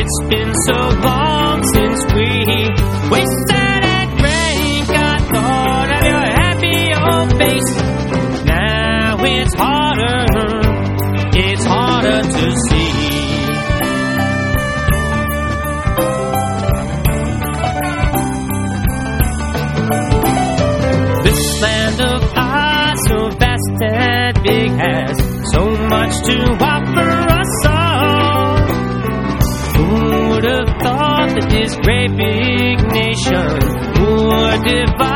It's been so long since we wasted that rain. Got thought of your happy old face. Now it's harder to see. This land of ours, so vast and big, has so much to offer us all. Who would have thought that this great big nation would divide